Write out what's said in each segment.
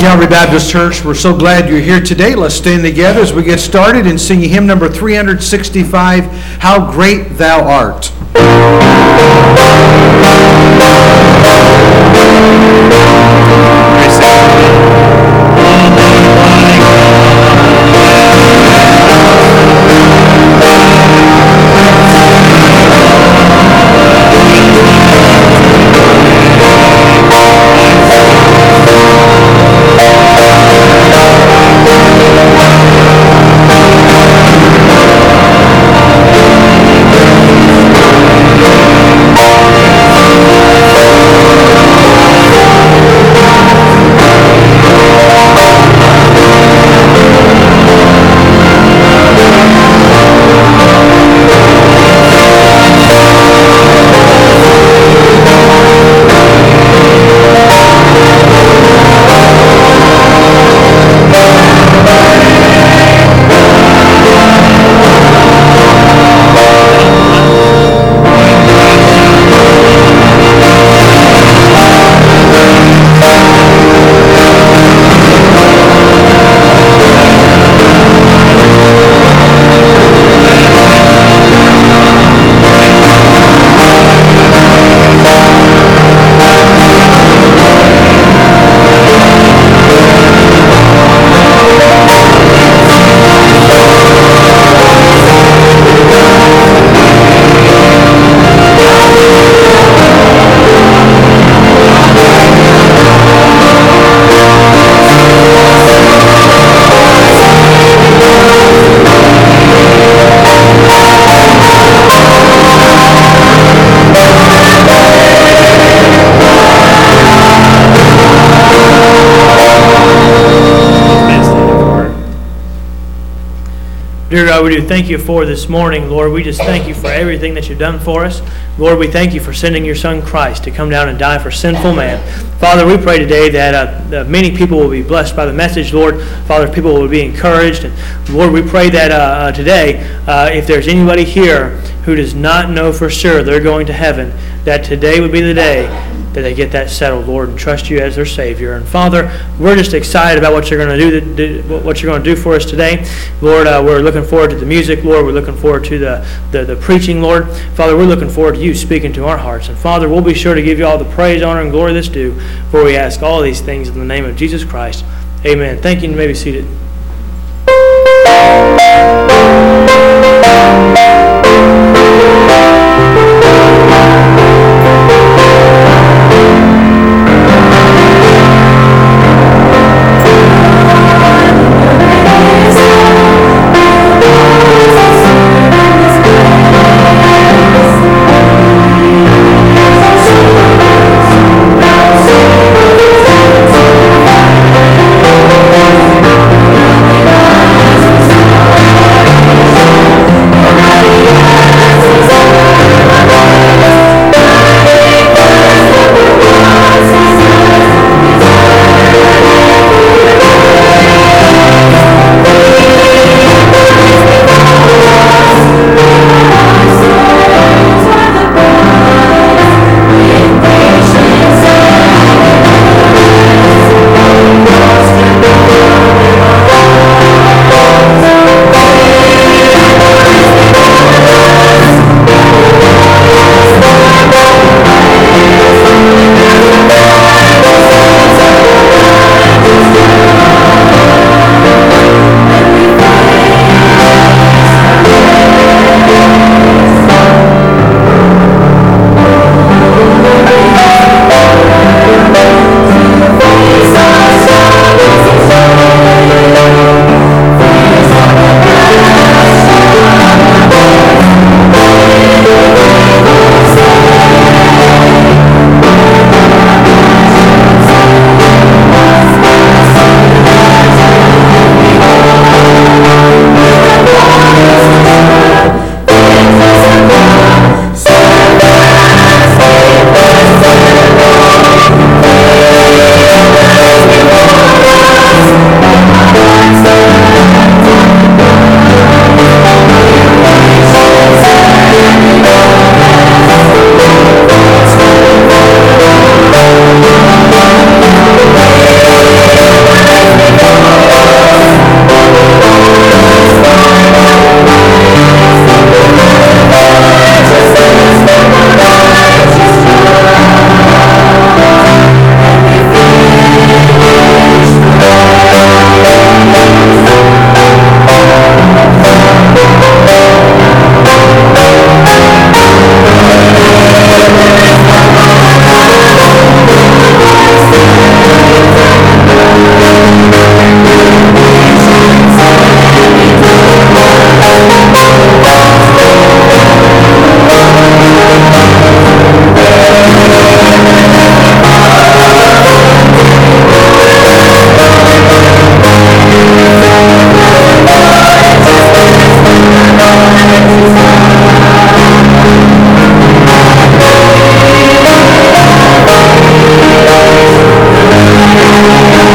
Calvary Baptist Church, we're so glad you're here today. Let's stand together as we get started in singing hymn number 365, How Great Thou Art. Dear God, we do thank you for this morning, Lord. We just thank you for everything that you've done for us. Lord, we thank you for sending your Son Christ to come down and die for sinful man. Father, we pray today that many people will be blessed by the message, Lord. Father, people will be encouraged. And Lord, we pray that today, if there's anybody here who does not know for sure they're going to heaven, that today would be the day that they get that settled, Lord, and trust you as their Savior. And Father, we're just excited about what you're going to do for us today. Lord, we're looking forward to the music, Lord. We're looking forward to the preaching, Lord. Father, we're looking forward to you speaking to our hearts. And Father, we'll be sure to give you all the praise, honor, and glory that's due, for we ask all these things in the name of Jesus Christ. Amen. Thank you, and you may be seated.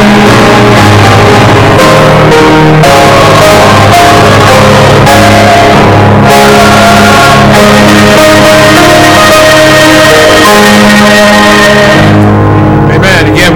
Amen. Again,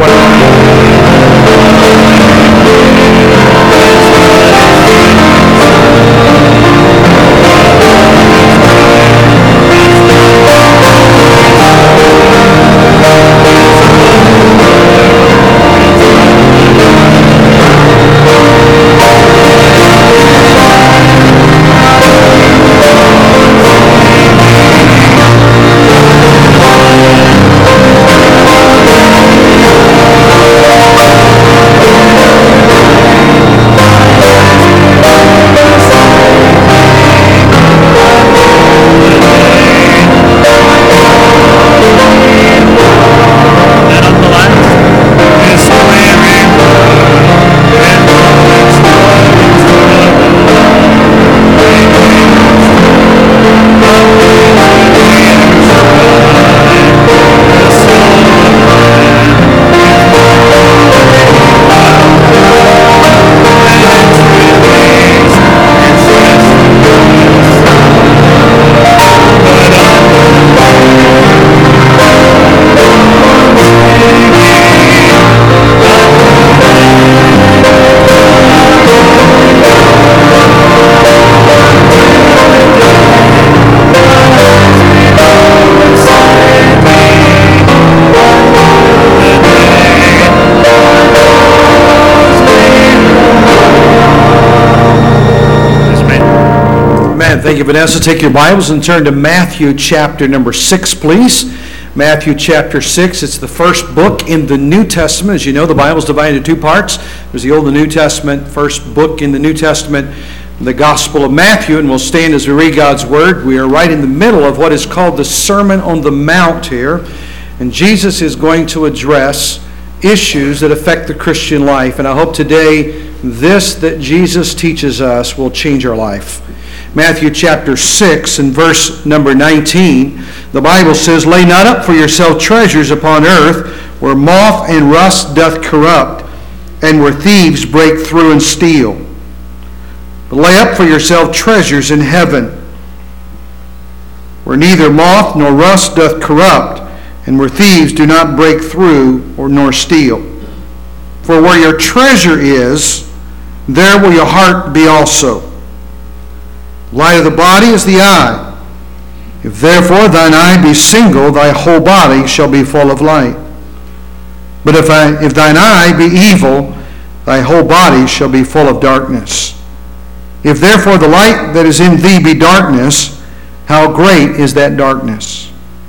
thank you, Vanessa. Take your Bibles and turn to Matthew chapter number 6, please. Matthew chapter 6. It's the first book in the New Testament. As you know, the Bible is divided into two parts. There's the Old and New Testament. First book in the New Testament, the Gospel of Matthew. And we'll stand as we read God's Word. We are right in the middle of what is called the Sermon on the Mount here. And Jesus is going to address issues that affect the Christian life. And I hope today this that Jesus teaches us will change our life. Matthew chapter 6 and verse number 19, the Bible says, "Lay not up for yourself treasures upon earth, where moth and rust doth corrupt, and where thieves break through and steal. But lay up for yourself treasures in heaven, where neither moth nor rust doth corrupt, and where thieves do not break through or nor steal. For where your treasure is, there will your heart be also. Light of the body is the eye. If therefore thine eye be single, thy whole body shall be full of light. But if thine eye be evil, thy whole body shall be full of darkness. If therefore the light that is in thee be darkness, how great is that darkness?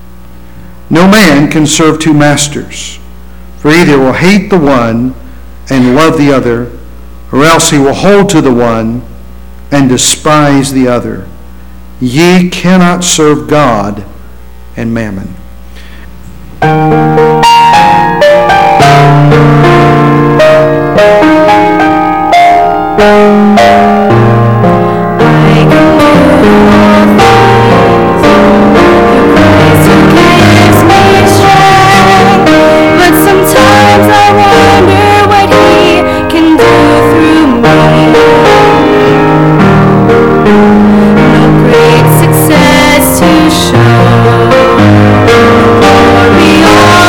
No man can serve two masters, for either will hate the one and love the other, or else he will hold to the one and despise the other. Ye cannot serve God and mammon." Success to show. Glory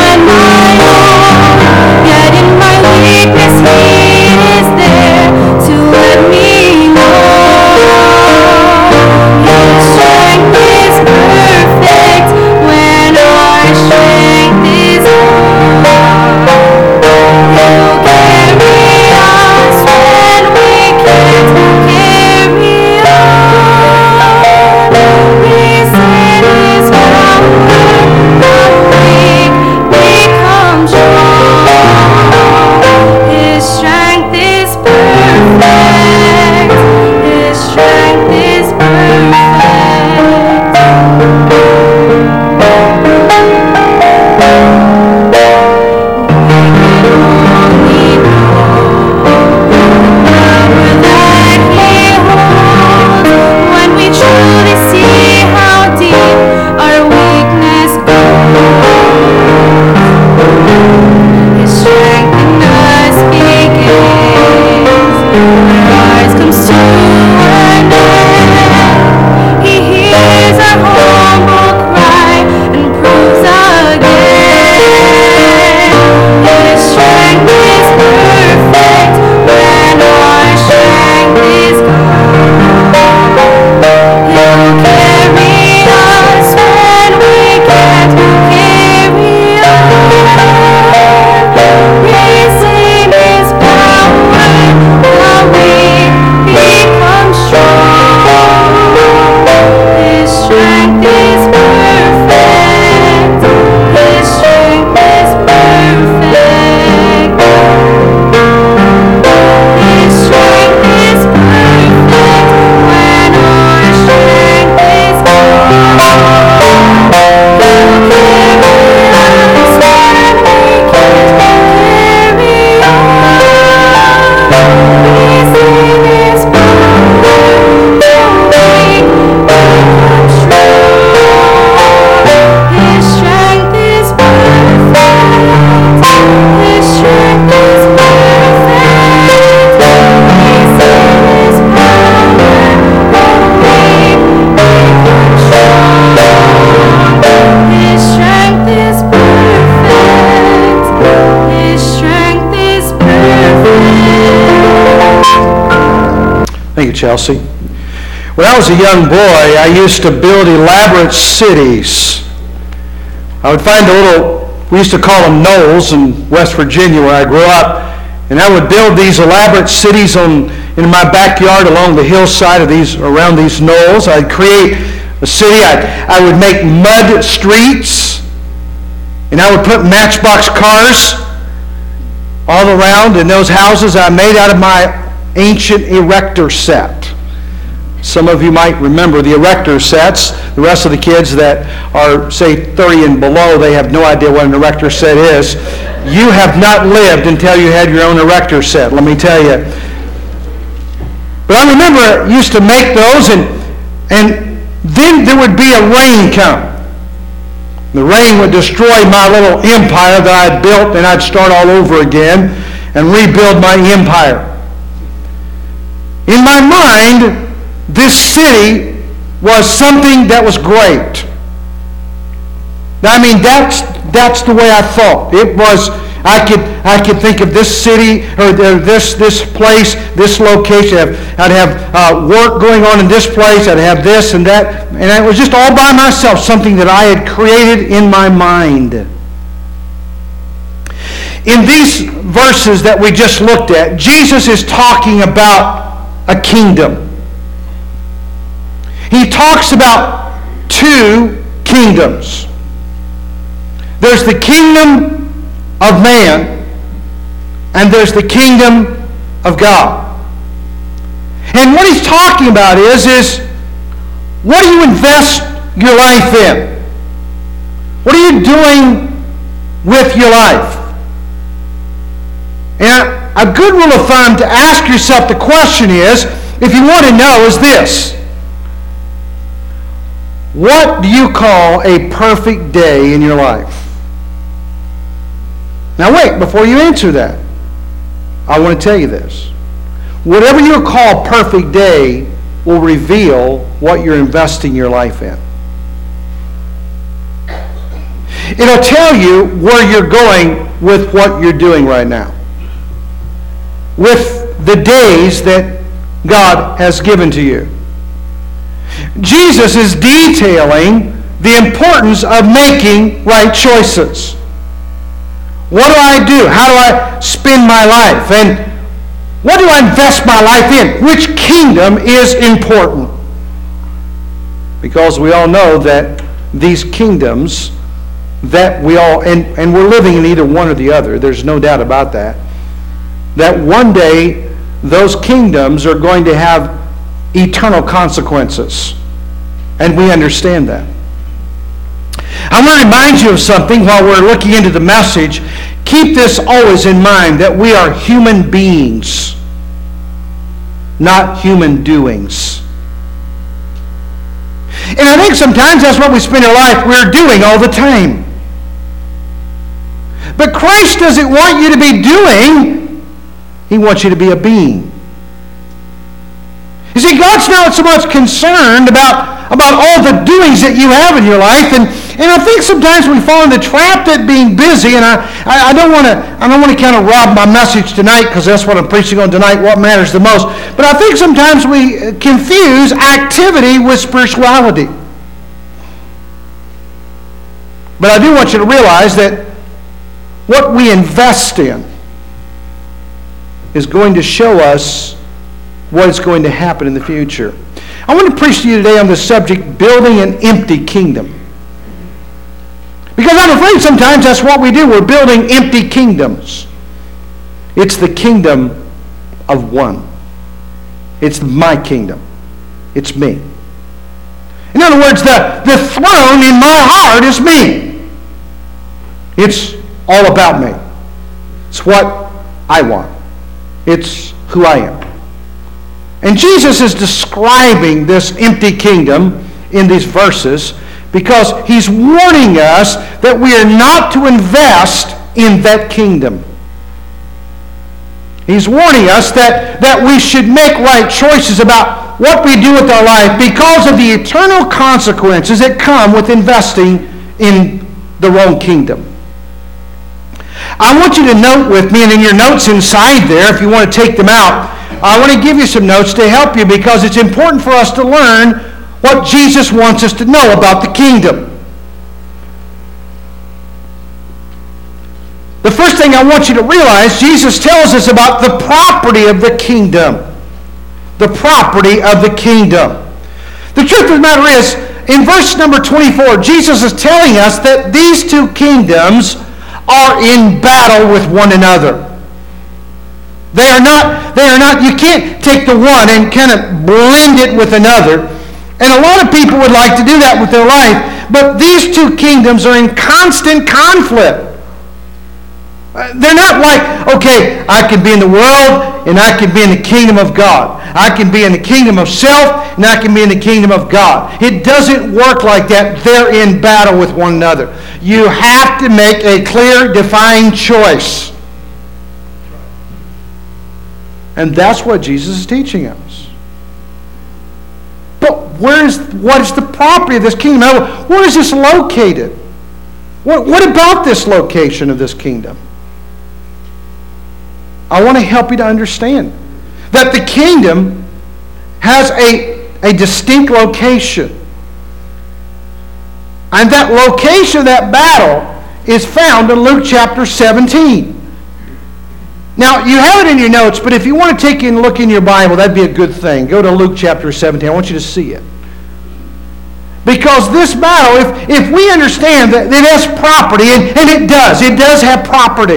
His strength is perfect. He's in His power. Only make Him strong. His strength is perfect. His strength is perfect. Thank you, Chelsea. When I was a young boy, I used to build elaborate cities. I would find we used to call them knolls in West Virginia where I grew up, and I would build these elaborate cities in my backyard along the hillside around these knolls. I'd create a city. I would make mud streets, and I would put matchbox cars all around in those houses I made out of my ancient erector set. Some of you might remember the erector sets. The rest of the kids that are, say, 30 and below, they have no idea what an erector set is. You have not lived until you had your own erector set, let me tell you. But I remember I used to make those, and then there would be a rain come. The rain would destroy my little empire that I had built, and I'd start all over again and rebuild my empire. In my mind, this city was something that was great. I mean, that's the way I thought. It was, I could think of this city or this place, this location. I'd have work going on in this place. I'd have this and that, and it was just all by myself, something that I had created in my mind. In these verses that we just looked at, Jesus is talking about a kingdom. He talks about two kingdoms. There's the kingdom of man, and there's the kingdom of God. And what he's talking about is what do you invest your life in? What are you doing with your life? And a good rule of thumb to ask yourself the question is, if you want to know, is this: what do you call a perfect day in your life? Now wait, before you answer that, I want to tell you this. Whatever you call perfect day will reveal what you're investing your life in. It'll tell you where you're going with what you're doing right now, with the days that God has given to you. Jesus is detailing the importance of making right choices. What do I do? How do I spend my life? And what do I invest my life in? Which kingdom is important? Because we all know that these kingdoms that we all, and we're living in either one or the other, there's no doubt about that, that one day those kingdoms are going to have eternal consequences. And we understand that. I want to remind you of something while we're looking into the message. Keep this always in mind, that we are human beings, not human doings. And I think sometimes that's what we spend our life, we're doing all the time. But Christ doesn't want you to be doing, He wants you to be a being. You see, God's not so much concerned about all the doings that you have in your life, and I think sometimes we fall in the trap that being busy, and I don't want to kind of rob my message tonight, because that's what I'm preaching on tonight, what matters the most. But I think sometimes we confuse activity with spirituality. But I do want you to realize that what we invest in is going to show us what is going to happen in the future. I want to preach to you today on the subject, building an empty kingdom. Because I'm afraid sometimes that's what we do. We're building empty kingdoms. It's the kingdom of one. It's my kingdom. It's me. In other words, the throne in my heart is me. It's all about me. It's what I want. It's who I am. And Jesus is describing this empty kingdom in these verses because He's warning us that we are not to invest in that kingdom. He's warning us that we should make right choices about what we do with our life because of the eternal consequences that come with investing in the wrong kingdom. I want you to note with me, and in your notes inside there, if you want to take them out, I want to give you some notes to help you because it's important for us to learn what Jesus wants us to know about the kingdom. The first thing I want you to realize, Jesus tells us about the property of the kingdom. The property of the kingdom. The truth of the matter is, in verse number 24, Jesus is telling us that these two kingdoms are in battle with one another. They are not, you can't take the one and kind of blend it with another. And a lot of people would like to do that with their life, but these two kingdoms are in constant conflict. They're not like, okay, I can be in the world and I can be in the kingdom of God. I can be in the kingdom of self and I can be in the kingdom of God. It doesn't work like that. They're in battle with one another. You have to make a clear, defined choice. And that's what Jesus is teaching us. But what is the property of this kingdom? Where is this located? What about this location of this kingdom? I want to help you to understand that the kingdom has a distinct location. And that location of that battle is found in Luke chapter 17. Now, you have it in your notes, but if you want to take and look in your Bible, that'd be a good thing. Go to Luke chapter 17. I want you to see it. Because this battle, if we understand that it has property, and it does have property.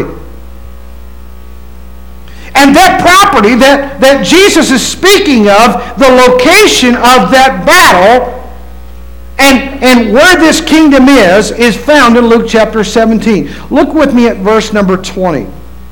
And that property that Jesus is speaking of, the location of that battle, and where this kingdom is found in Luke chapter 17. Look with me at verse number 20.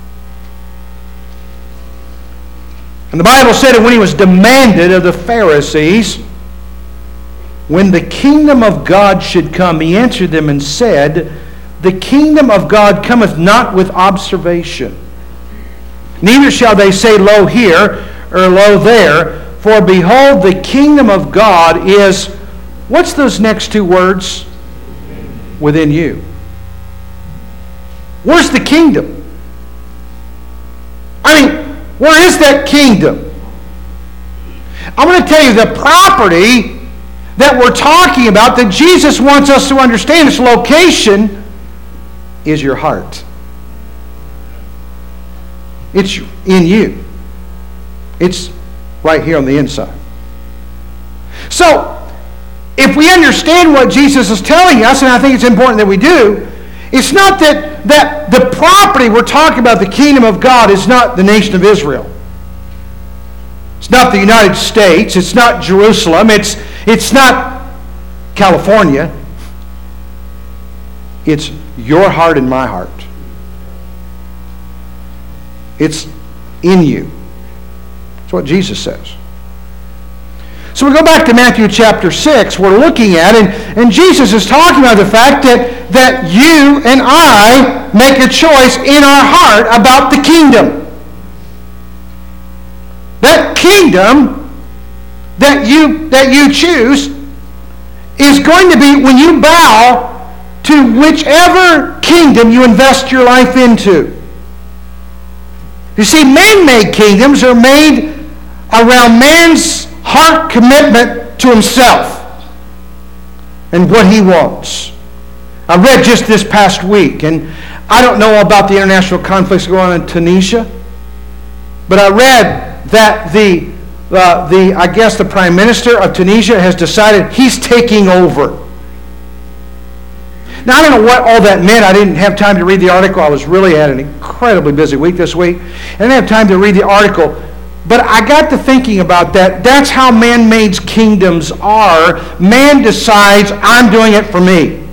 And the Bible said that when he was demanded of the Pharisees, when the kingdom of God should come, he answered them and said, the kingdom of God cometh not with observation. Neither shall they say, lo here, or lo there, for behold, the kingdom of God is, what's those next two words? Within you. Where's the kingdom? I mean, where is that kingdom? I'm going to tell you the property that we're talking about, that Jesus wants us to understand, its location, is your heart. It's in you. It's right here on the inside. So, if we understand what Jesus is telling us, and I think it's important that we do, it's not that the property we're talking about, the kingdom of God, is not the nation of Israel. It's not the United States. It's not Jerusalem. It's not California. It's your heart and my heart. It's in you. That's what Jesus says. So we go back to Matthew chapter 6, we're looking at, and Jesus is talking about the fact that you and I make a choice in our heart about the kingdom. That kingdom that you choose is going to be when you bow to whichever kingdom you invest your life into. You see, man-made kingdoms are made around man's heart commitment to himself and what he wants. I read just this past week, and I don't know about the international conflicts going on in Tunisia, but I read that I guess the Prime Minister of Tunisia has decided he's taking over. Now, I don't know what all that meant. I didn't have time to read the article. I was really had an incredibly busy week this week. I didn't have time to read the article. But I got to thinking about that. That's how man-made kingdoms are. Man decides, I'm doing it for me.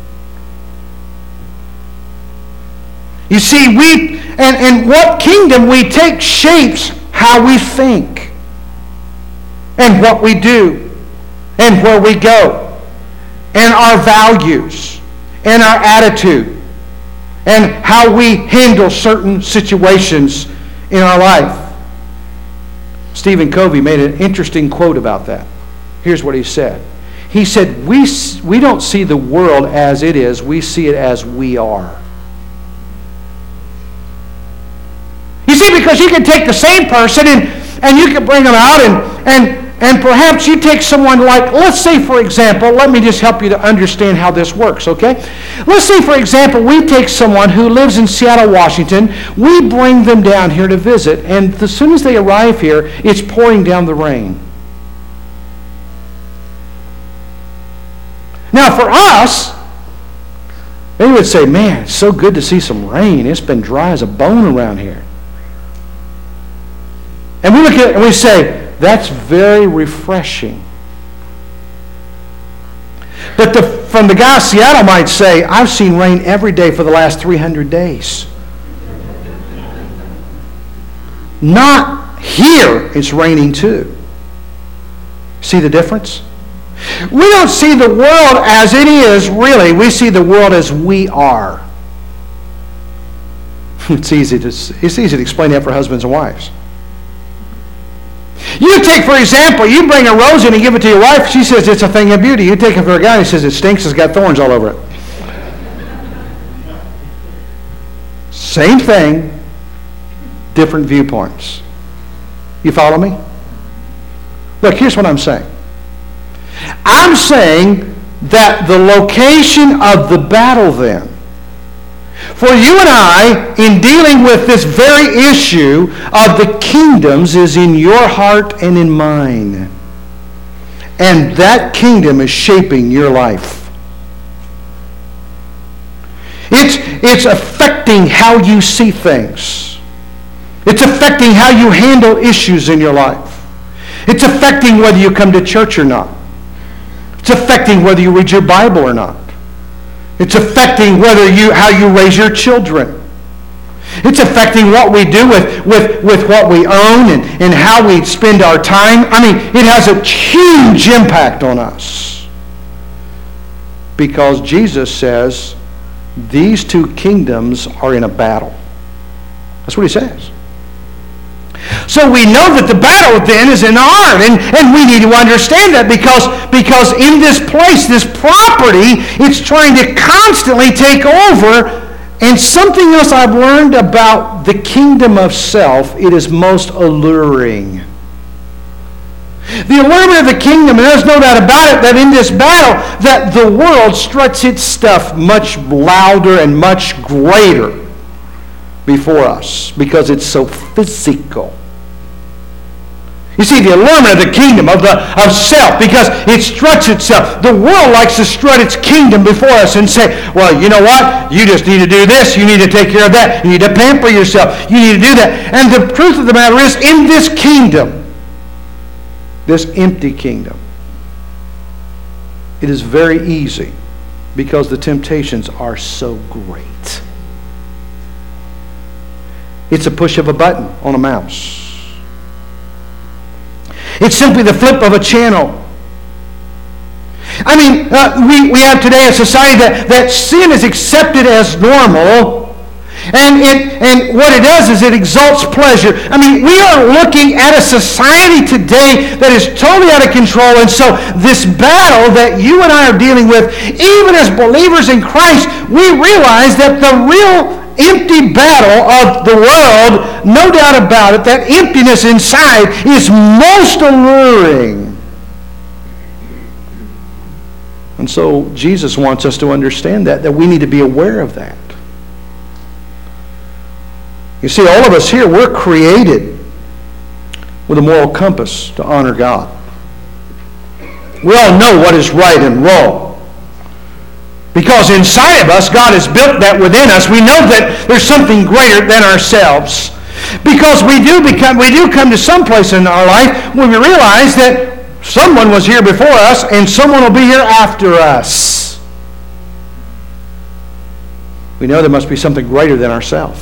You see, and what kingdom we take shapes how we think and what we do and where we go and our values and our attitude. and how we handle certain situations in our life. Stephen Covey made an interesting quote about that. Here's what he said. He said, we don't see the world as it is, we see it as we are. You see, because you can take the same person and you can bring them out and perhaps you take someone like, let's say for example, let me just help you to understand how this works, okay? Let's say for example, we take someone who lives in Seattle, Washington, we bring them down here to visit, and as soon as they arrive here, it's pouring down the rain. Now for us, they would say, man, it's so good to see some rain. It's been dry as a bone around here. And we look at it and we say, that's very refreshing. But from the guy in Seattle might say, I've seen rain every day for the last 300 days. Not here, it's raining too. See the difference? We don't see the world as it is, really. We see the world as we are. It's easy to explain that for husbands and wives. You take, for example, you bring a rose in and give it to your wife. She says it's a thing of beauty. You take it for a guy and he says it stinks. It's got thorns all over it. Same thing, different viewpoints. You follow me? Look, here's what I'm saying. I'm saying that the location of the battle then, for you and I, in dealing with this very issue of the kingdoms, is in your heart and in mine. And that kingdom is shaping your life. It's affecting how you see things. It's affecting how you handle issues in your life. It's affecting whether you come to church or not. It's affecting whether you read your Bible or not. It's affecting how you raise your children. It's affecting what we do with what we own and how we spend our time. I mean, it has a huge impact on us. Because Jesus says these two kingdoms are in a battle. That's what he says. So we know that the battle then is in the heart, and we need to understand that because in this place, this property, it's trying to constantly take over. And something else I've learned about the kingdom of self, it is most alluring. The allurement of the kingdom, and there's no doubt about it, that in this battle, that the world struts its stuff much louder and much greater before us because it's so physical. You see, the allurement of the kingdom, of self, because it struts itself. The world likes to strut its kingdom before us and say, well, you know what? You just need to do this. You need to take care of that. You need to pamper yourself. You need to do that. And the truth of the matter is, in this kingdom, this empty kingdom, it is very easy because the temptations are so great. It's a push of a button on a mouse. It's simply the flip of a channel. I mean, we have today a society that sin is accepted as normal, and what it does is it exalts pleasure. I mean, we are looking at a society today that is totally out of control, and so this battle that you and I are dealing with, even as believers in Christ, we realize that the real empty battle of the world, no doubt about it, that emptiness inside is most alluring. And so Jesus wants us to understand that we need to be aware of that. You see, all of us here, we're created with a moral compass to honor God. We all know what is right and wrong. Because inside of us, God has built that within us. We know that there's something greater than ourselves. Because we do come to some place in our life when we realize that someone was here before us and someone will be here after us. We know there must be something greater than ourselves.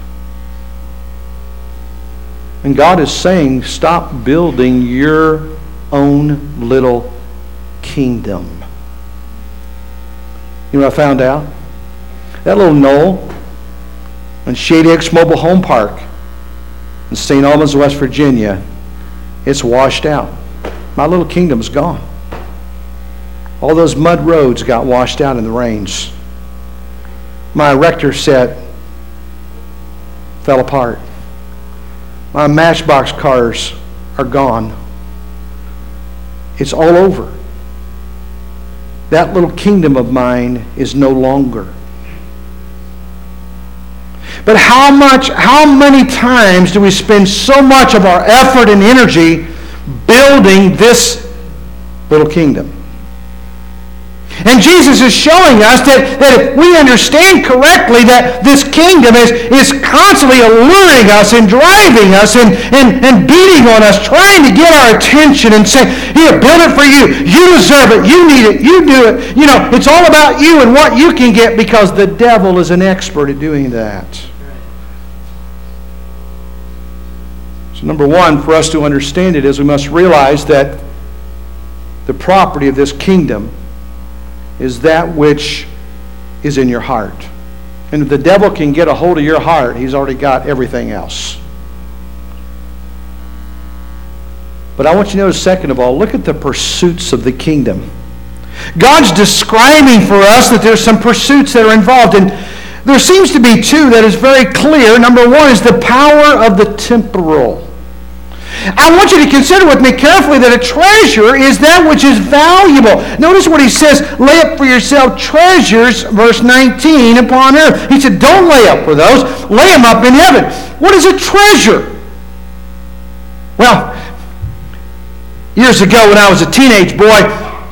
And God is saying, stop building your own little kingdom. You know what I found out? That little knoll in Shady Oaks Mobile Home Park in St. Albans, West Virginia, it's washed out. My little kingdom's gone. All those mud roads got washed out in the rains. My erector set fell apart. My Matchbox cars are gone. It's all over. That little kingdom of mine is no longer. But how many times do we spend so much of our effort and energy building this little kingdom? And Jesus is showing us that if we understand correctly that this kingdom is constantly alluring us and driving us and beating on us, trying to get our attention and saying, here, build it for you. You deserve it. You need it. You do it. You know, it's all about you and what you can get, because the devil is an expert at doing that. So number one, for us to understand it, is we must realize that the property of this kingdom is that which is in your heart. And if the devil can get a hold of your heart, he's already got everything else. But I want you to notice, second of all, look at the pursuits of the kingdom. God's describing for us that there's some pursuits that are involved. And there seems to be two that is very clear. Number one is the power of the temporal. I want you to consider with me carefully that a treasure is that which is valuable. Notice what he says, lay up for yourself treasures, verse 19, upon earth. He said, don't lay up for those, lay them up in heaven. What is a treasure? Well, years ago when I was a teenage boy,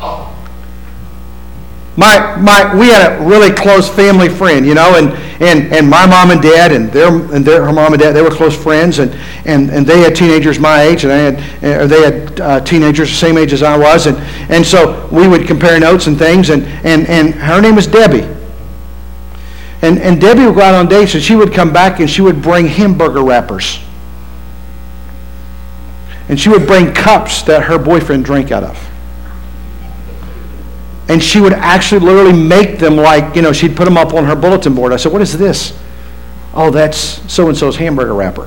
we had a really close family friend, you know, and my mom and dad and her mom and dad, they were close friends, and they had teenagers my age, and they had teenagers the same age as I was, and so we would compare notes and things, and her name was Debbie. And Debbie would go out on dates, and she would come back and she would bring hamburger wrappers. And she would bring cups that her boyfriend drank out of. And she would actually literally make them, like, you know, she'd put them up on her bulletin board. I said, what is this? Oh, that's so-and-so's hamburger wrapper.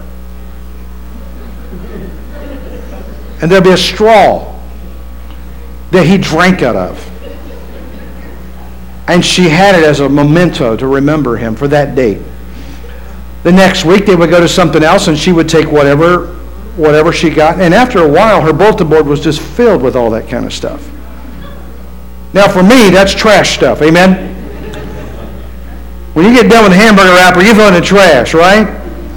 And there'd be a straw that he drank out of. And she had it as a memento to remember him for that date. The next week they would go to something else, and she would take whatever she got. And after a while, her bulletin board was just filled with all that kind of stuff. Now, for me, that's trash stuff. Amen? When you get done with a hamburger wrapper, you throw it in the trash, right?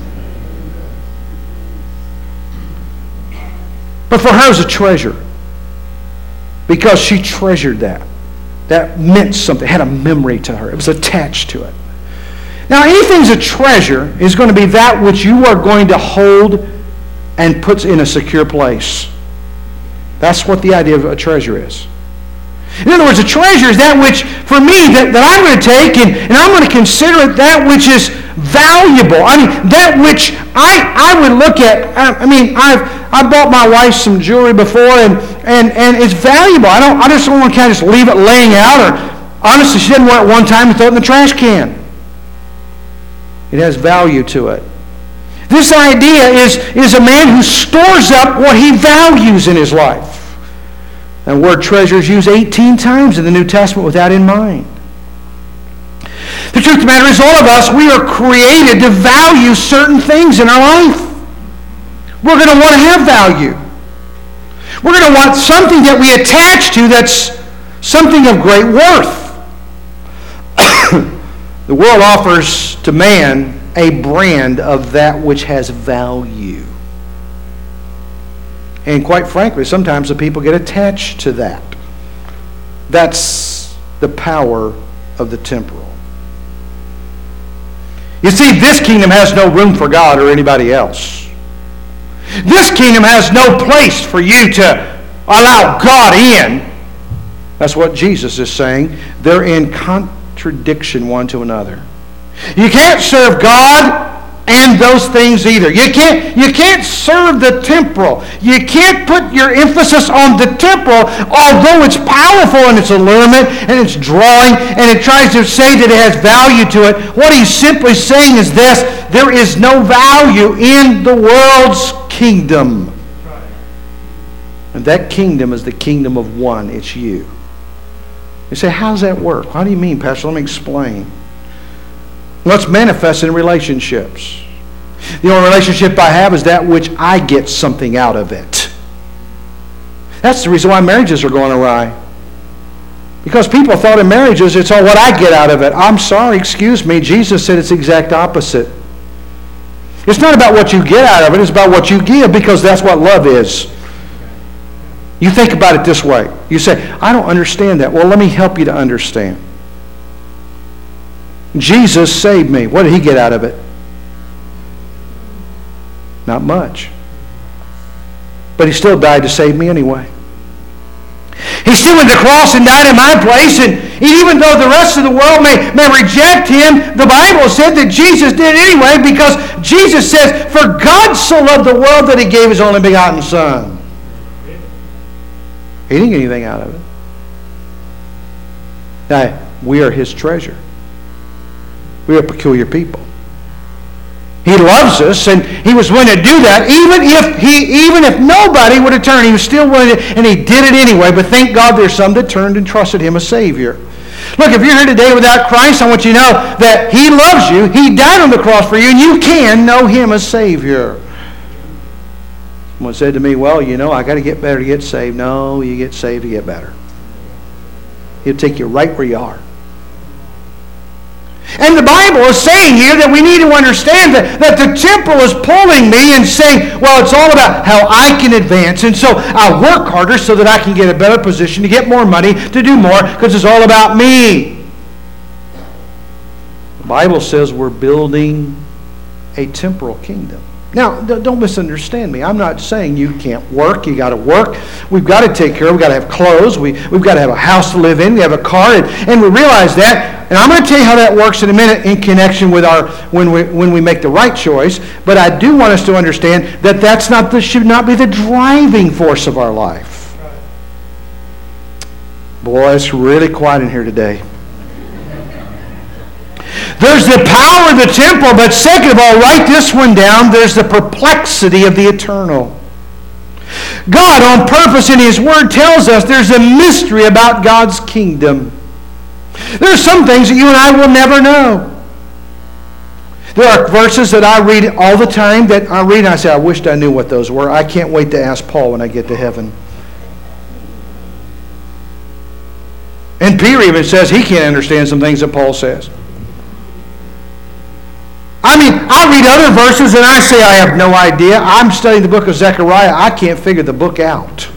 But for her, it was a treasure, because she treasured that. That meant something. It had a memory to her. It was attached to it. Now, anything's a treasure is going to be that which you are going to hold and put in a secure place. That's what the idea of a treasure is. In other words, a treasure is that which, for me, that I'm going to take and I'm going to consider it that which is valuable. I mean, that which I would look at. I mean, I bought my wife some jewelry before, and it's valuable. I just don't want to kind of just leave it laying out, or honestly, she didn't wear it one time and throw it in the trash can. It has value to it. This idea is a man who stores up what he values in his life. And the word treasure is used 18 times in the New Testament with that in mind. The truth of the matter is, all of us, we are created to value certain things in our life. We're going to want to have value. We're going to want something that we attach to that's something of great worth. The world offers to man a brand of that which has value. And quite frankly, sometimes the people get attached to that. That's the power of the temporal. You see, this kingdom has no room for God or anybody else. This kingdom has no place for you to allow God in. That's what Jesus is saying. They're in contradiction one to another. You can't serve God and those things either. You can't serve the temporal. You can't put your emphasis on the temporal, although it's powerful in its allurement and its drawing, and it tries to say that it has value to it. What he's simply saying is this: that there is no value in the world's kingdom. And that kingdom is the kingdom of one. It's you. You say, how does that work? How do you mean, Pastor? Let me explain. Let's manifest in relationships. The only relationship I have is that which I get something out of it. That's the reason why marriages are going awry. Because people thought in marriages, it's all what I get out of it. I'm sorry, excuse me. Jesus said it's the exact opposite. It's not about what you get out of it. It's about what you give, because that's what love is. You think about it this way. You say, I don't understand that. Well, let me help you to understand. Jesus saved me. What did he get out of it? Not much. But he still died to save me anyway. He still went to the cross and died in my place, and even though the rest of the world may reject him, the Bible said that Jesus did anyway, because Jesus says, for God so loved the world that he gave his only begotten Son. He didn't get anything out of it. Now, we are his treasure. We are peculiar people. He loves us, and he was willing to do that, even if nobody would have turned. He was still willing to, and he did it anyway. But thank God there's some that turned and trusted him as Savior. Look, if you're here today without Christ, I want you to know that he loves you. He died on the cross for you, and you can know him as Savior. Someone said to me, well, I got to get better to get saved. No, you get saved to get better. He'll take you right where you are. And the Bible is saying here that we need to understand that the temple is pulling me and saying, well, it's all about how I can advance. And so I work harder so that I can get a better position, to get more money, to do more, because it's all about me. The Bible says we're building a temporal kingdom. Now, don't misunderstand me. I'm not saying you can't work. You got to work. We've got to take care of. We've got to have clothes. We've got to have a house to live in. We have a car, and we realize that. And I'm going to tell you how that works in a minute in connection with when we make the right choice. But I do want us to understand that should not be the driving force of our life. Boy, it's really quiet in here today. There's the power of the temple, but second of all, write this one down, there's the perplexity of the eternal. God, on purpose in his word, tells us there's a mystery about God's kingdom. There are some things that you and I will never know. There are verses that I read all the time that I read and I say, I wished I knew what those were. I can't wait to ask Paul when I get to heaven. And Peter even says he can't understand some things that Paul says. I read other verses and I say I have no idea. I'm studying the book of Zechariah. I can't figure the book out.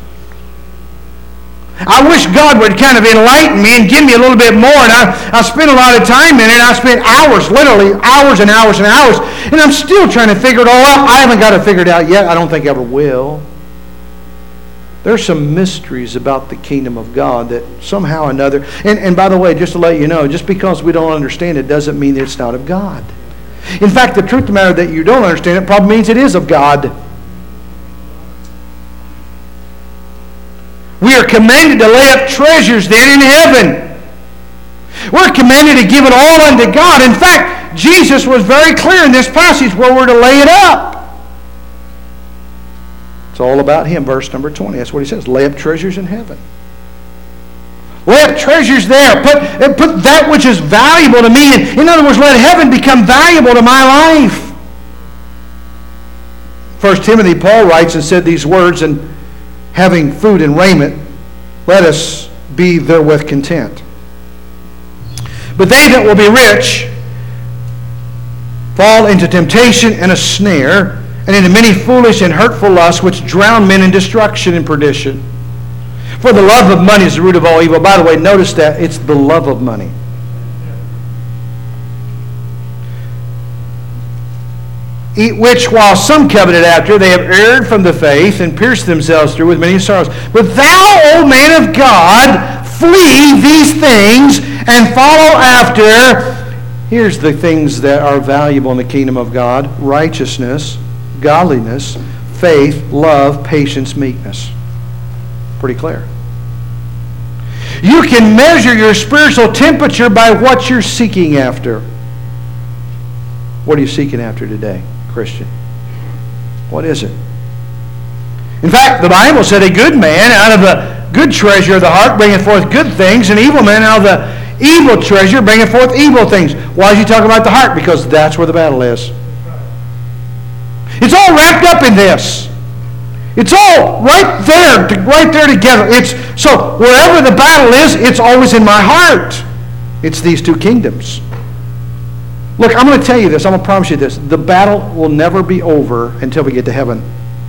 I wish God would kind of enlighten me and give me a little bit more. And I spent a lot of time in it. I spent hours, literally hours and hours and hours. And I'm still trying to figure it all out. I haven't got it figured out yet. I don't think I ever will. There's some mysteries about the kingdom of God that somehow or another, and by the way, just to let you know, just because we don't understand it doesn't mean that it's not of God. In fact, the truth of the matter that you don't understand it probably means it is of God. We are commanded to lay up treasures then in heaven. We're commanded to give it all unto God. In fact, Jesus was very clear in this passage where we're to lay it up. It's all about him, verse number 20. That's what he says, lay up treasures in heaven. Lay up treasures there. Put that which is valuable to me. In other words, let heaven become valuable to my life. 1 Timothy, Paul writes and said these words, and having food and raiment, let us be therewith content. But they that will be rich fall into temptation and a snare, and into many foolish and hurtful lusts, which drown men in destruction and perdition. For the love of money is the root of all evil. By the way, notice that it's the love of money. Which while some coveted after, they have erred from the faith and pierced themselves through with many sorrows. But thou, O man of God, flee these things and follow after. Here's the things that are valuable in the kingdom of God: righteousness, godliness, faith, love, patience, meekness. Pretty clear. You can measure your spiritual temperature by what you're seeking after. What are you seeking after today, Christian? What is it? In fact, the Bible said a good man out of the good treasure of the heart bringeth forth good things, and an evil man out of the evil treasure bringeth forth evil things. Why is he talking about the heart? Because that's where the battle is. It's all wrapped up in this. It's all right there together. So wherever the battle is, it's always in my heart. It's these two kingdoms. Look, I'm going to tell you this. I'm going to promise you this. The battle will never be over until we get to heaven.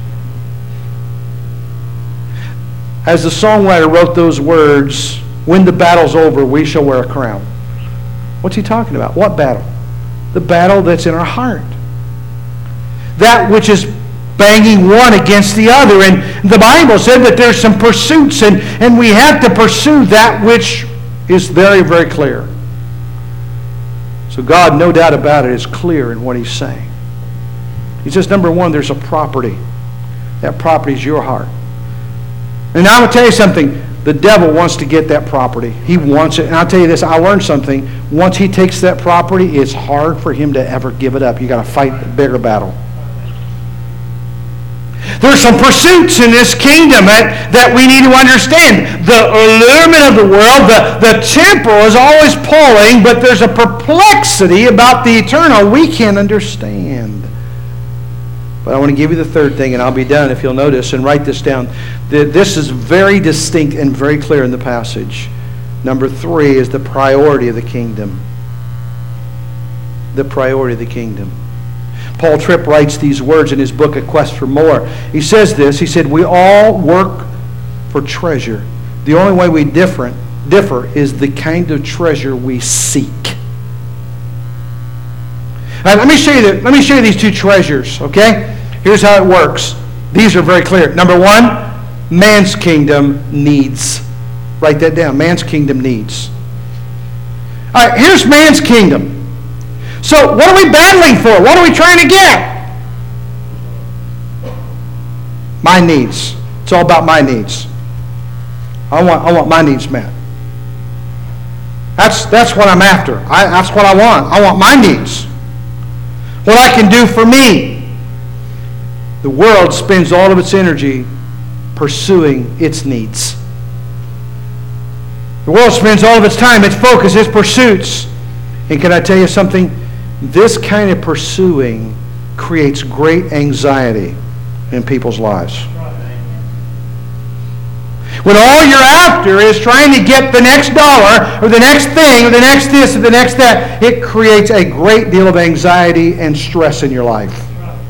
As the songwriter wrote those words, when the battle's over, we shall wear a crown. What's he talking about? What battle? The battle that's in our heart. That which is banging one against the other. And the Bible said that there's some pursuits, and we have to pursue that which is very, very clear. So God, no doubt about it, is clear in what he's saying. He says, number one, there's a property. That property is your heart. And now I'm going to tell you something. The devil wants to get that property. He wants it. And I'll tell you this, I learned something. Once he takes that property, it's hard for him to ever give it up. You've got to fight a bigger battle. There's some pursuits in this kingdom that we need to understand. The allurement of the world, the temporal is always pulling, but there's a perplexity about the eternal we can't understand. But I want to give you the third thing, and I'll be done if you'll notice, and write this down. This is very distinct and very clear in the passage. Number 3 is the priority of the kingdom. The priority of the kingdom. Paul Tripp writes these words in his book, A Quest for More. He says this, he said, we all work for treasure. The only way we differ is the kind of treasure we seek. All right, let me show you these two treasures, okay? Here's how it works. These are very clear. Number 1, man's kingdom needs. Write that down. Man's kingdom needs. All right, here's man's kingdom. So what are we battling for? What are we trying to get? My needs. It's all about my needs. I want my needs met. That's what I'm after. That's what I want. I want my needs. What I can do for me. The world spends all of its energy pursuing its needs. The world spends all of its time, its focus, its pursuits. And can I tell you something? This kind of pursuing creates great anxiety in people's lives. When all you're after is trying to get the next dollar or the next thing or the next this or the next that, it creates a great deal of anxiety and stress in your life.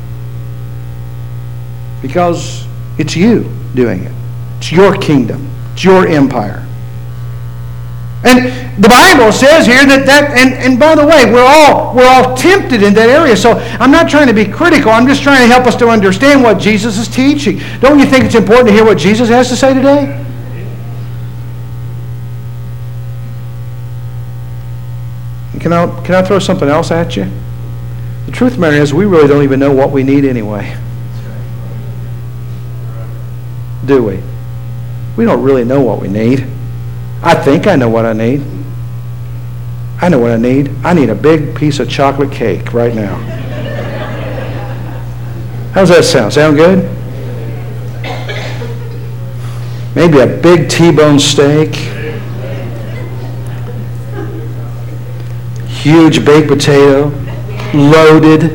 Because it's you doing it. It's your kingdom. It's your empire. And the Bible says here and by the way, we're all tempted in that area. So I'm not trying to be critical. I'm just trying to help us to understand what Jesus is teaching. Don't you think it's important to hear what Jesus has to say today? Can I throw something else at you? The truth of the matter is we really don't even know what we need anyway. Do we? We don't really know what we need. I think I know what I need. I know what I need. I need a big piece of chocolate cake right now. How's that sound? Sound good? Maybe a big T-bone steak. Huge baked potato. Loaded.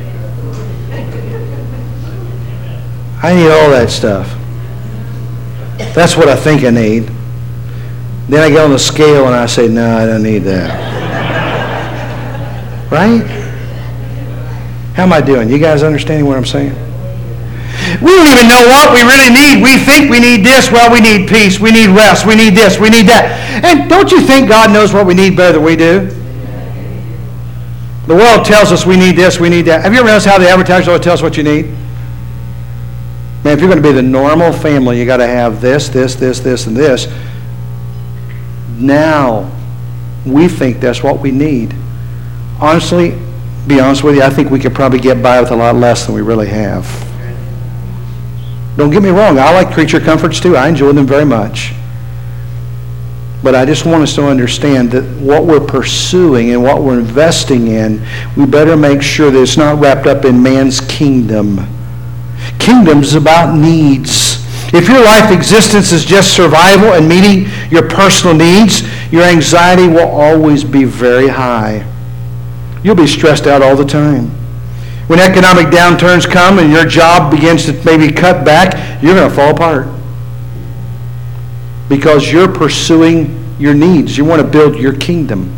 I need all that stuff. That's what I think I need. Then I get on the scale and I say, no, I don't need that. Right? How am I doing? You guys understanding what I'm saying? We don't even know what we really need. We think we need this. Well, we need peace. We need rest. We need this. We need that. And don't you think God knows what we need better than we do? The world tells us we need this, we need that. Have you ever noticed how the advertisers always tell us what you need? Man, if you're going to be the normal family, you got to have this, this, this, this, and this. Now, we think that's what we need. Honestly, be honest with you, I think we could probably get by with a lot less than we really have. Don't get me wrong, I like creature comforts too. I enjoy them very much. But I just want us to understand that what we're pursuing and what we're investing in, we better make sure that it's not wrapped up in man's kingdom. Kingdom's about needs. If your life existence is just survival and meeting your personal needs, your anxiety will always be very high. You'll be stressed out all the time. When economic downturns come and your job begins to maybe cut back, you're going to fall apart. Because you're pursuing your needs. You want to build your kingdom.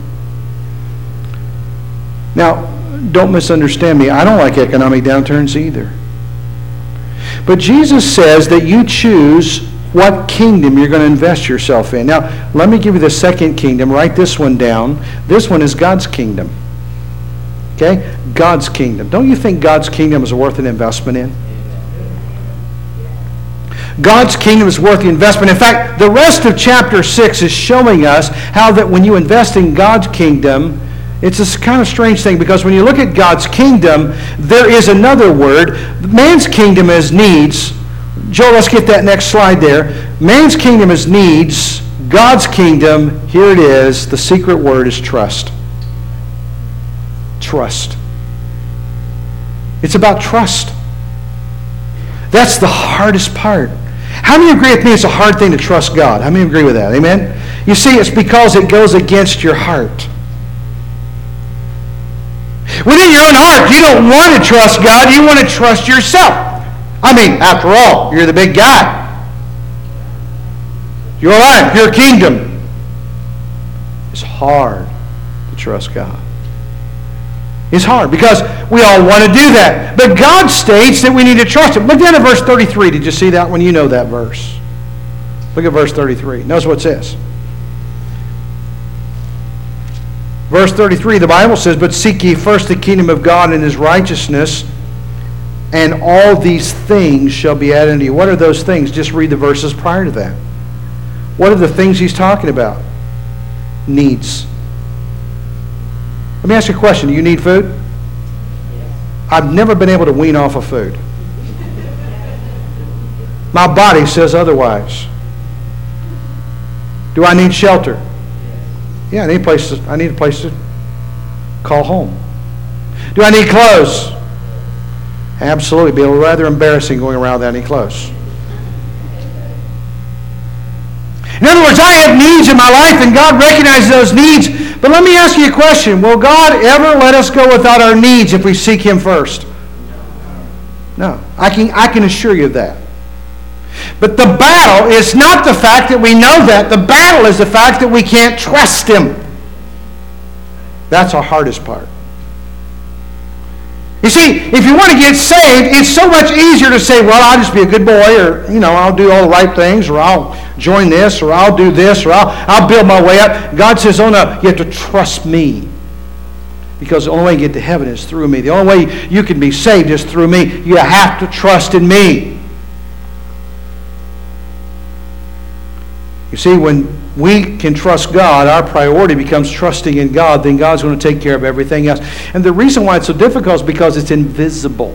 Now, don't misunderstand me. I don't like economic downturns either. But Jesus says that you choose what kingdom you're going to invest yourself in. Now, let me give you the second kingdom. Write this one down. This one is God's kingdom. Okay? God's kingdom. Don't you think God's kingdom is worth an investment in? God's kingdom is worth the investment. In fact, the rest of chapter 6 is showing us how that when you invest in God's kingdom, it's a kind of strange thing, because when you look at God's kingdom, there is another word. Man's kingdom is needs. Joel, let's get that next slide there. Man's kingdom is needs. God's kingdom, here it is, the secret word is trust. Trust. It's about trust. That's the hardest part. How many agree with me it's a hard thing to trust God? How many agree with that? Amen? You see, it's because it goes against your heart. Within your own heart, you don't want to trust God. You want to trust yourself. I mean, after all, you're the big guy. Your life, your kingdom. It's hard to trust God. It's hard because we all want to do that. But God states that we need to trust Him. Look down at verse 33. Did you see that one? You know that verse. Look at verse 33. Notice what it says. Verse 33, the Bible says, "But seek ye first the kingdom of God and His righteousness, and all these things shall be added unto you." What are those things? Just read the verses prior to that. What are the things He's talking about? Needs. Let me ask you a question. Do you need food? I've never been able to wean off of food. My body says otherwise. Do I need shelter? Yeah, I need a place to call home. Do I need clothes? Absolutely. It'd be rather embarrassing going around without any clothes. In other words, I have needs in my life, and God recognizes those needs. But let me ask you a question. Will God ever let us go without our needs if we seek Him first? No. I can assure you of that. But the battle is not the fact that we know that. The battle is the fact that we can't trust Him. That's our hardest part. You see, if you want to get saved, it's so much easier to say, well, I'll just be a good boy, or, I'll do all the right things, or I'll join this, or I'll do this, or I'll build my way up. God says, oh no, you have to trust me. Because the only way you get to heaven is through me. The only way you can be saved is through me. You have to trust in me. You see, when we can trust God, our priority becomes trusting in God, then God's going to take care of everything else. And the reason why it's so difficult is because it's invisible.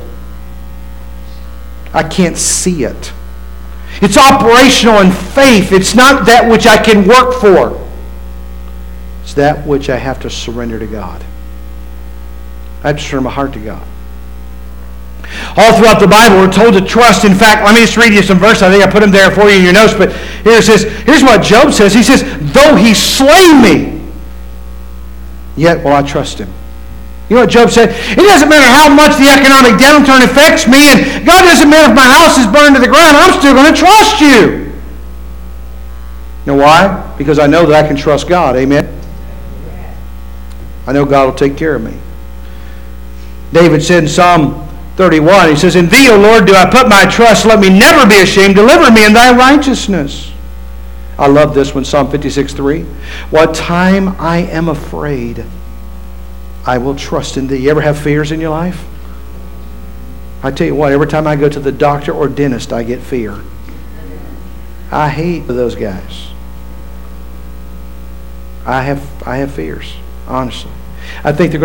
I can't see it. It's operational in faith. It's not that which I can work for. It's that which I have to surrender to God. I have to surrender my heart to God. All throughout the Bible, we're told to trust. In fact, let me just read you some verses. I think I put them there for you in your notes. But here it says, here's what Job says. He says, though He slay me, yet will I trust Him. You know what Job said? It doesn't matter how much the economic downturn affects me, and God doesn't matter if my house is burned to the ground, I'm still going to trust you. You know why? Because I know that I can trust God. Amen? I know God will take care of me. David said in Psalm 31, he says, in Thee, O Lord, do I put my trust. Let me never be ashamed. Deliver me in Thy righteousness. I love this one, Psalm 56:3. What time I am afraid, I will trust in Thee. You ever have fears in your life? I tell you what, every time I go to the doctor or dentist, I get fear. I hate those guys. I have fears, honestly. I think they're going